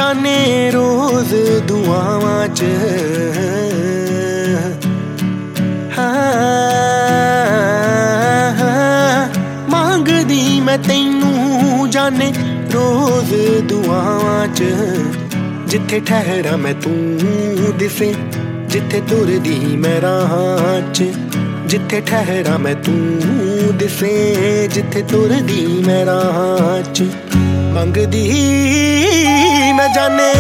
जाने रोज दुआवां च मांगदी मैं तैनू जाने रोज दुआवां च जिथे ठहरा मैं तू दिसे जिथे तुरदी मैं राह च जिथे ठहरा मैं तू दिसे जिथे तुरदी मैं राह च मंगदी मैं जाने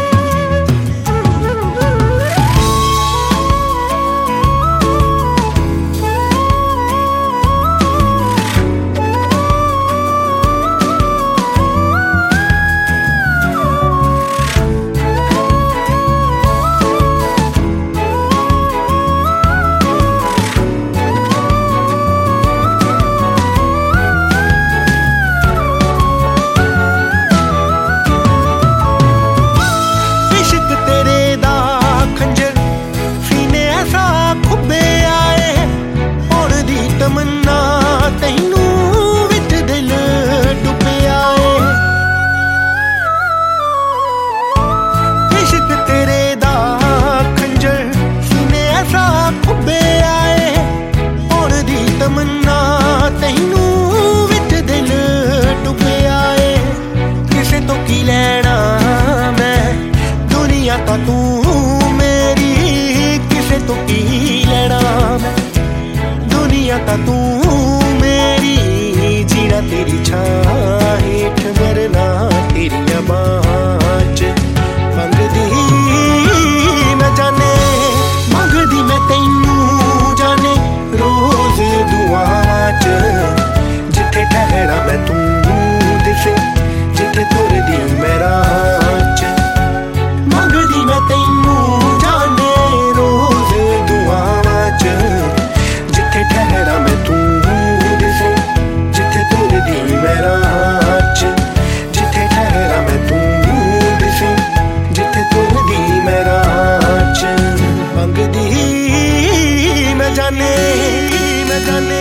तू मेरी किसे तो की लेना मैं दुनिया ता तू मेरी जीना तेरी छां हेठ मरना तेरिया बाहां च मंगदी मैं जाने मंगदी मैं तैनू जाने रोज दुआवां च जिथे ठहरा मैं तू दिसे जिथे तुरदी मैं राह च मंगदी मैं तैनू जाने रोज दुआवां च जिथे ठहरा मैं तू दिसे जिथे तुरदी मैं राह च जिथे ठहरा मैं तू दिसे जिथे तुरदी मैं राह च मंगदी मैं जाने मैं जाने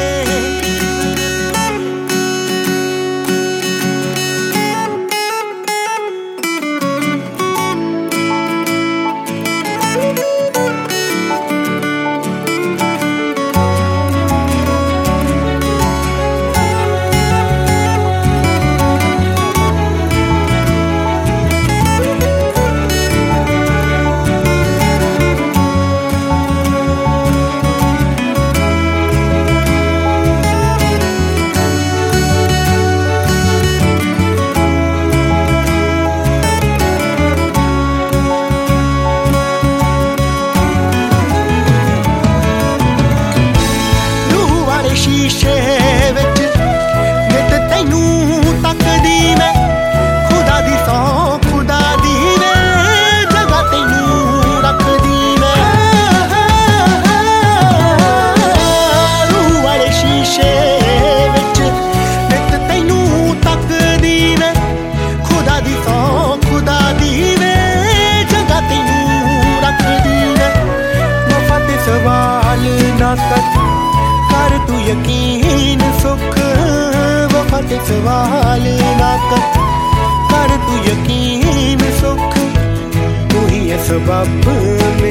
शीशे विच नित तैनू तकदी मैं खुदा दी सौ खुदा दी वे जगह तैनू रखदी मैं रूह वाले शीशे विच नित तैनू तकदी मैं खुदा दी सौ खुदा दी वे जगह तैनू रखदी मैं वफा ते सवाल ना कर तू यकीन सुख वफा ते सवाल ना कर तू यकीन सुख तू ही है सबब